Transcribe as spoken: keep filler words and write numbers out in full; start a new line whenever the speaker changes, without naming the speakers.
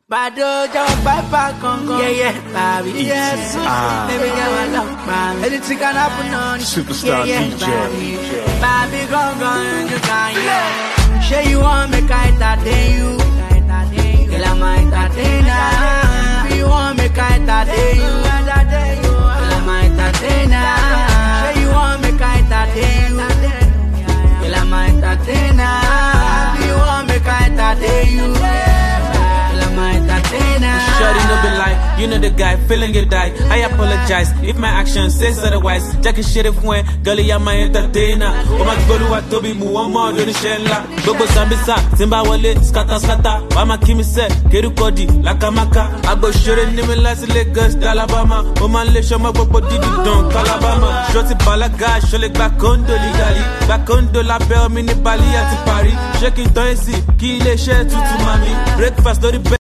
Bado jump back on go. Yeah, yeah, baby. Yes,
ah.
Baby, girl, I love baby. Anything can happen on
Superstar
yeah, yeah,
D J.
Baby, baby go, go, you can, yeah. Say you want me, I entertain you. Girl, I'm entertainer. You want me, I entertain you. Girl, I'm entertainer. Say you want me, I entertain you. Girl, I'm entertainer. You want me, I entertain you.
Shorty no be lie, you know the guy, feeling you die. I apologize if my action says otherwise. Jackie shit if when, girlie I'm my entertainer. Oh my god, what to be mu one more than the shella. Gogo Zambisa, Zimba Wale, Skata Skata. Mama Kimi said, Keru Kodi, Lakamaka. I go short in the last Lagos, Alabama. Oh man, let show my popo did it down, Alabama. Shorty Balaga, show it back on the legally. Back on the la bell, mini Bali at Paris. Shaking Toysi, kill a share to mami. Breakfast, do the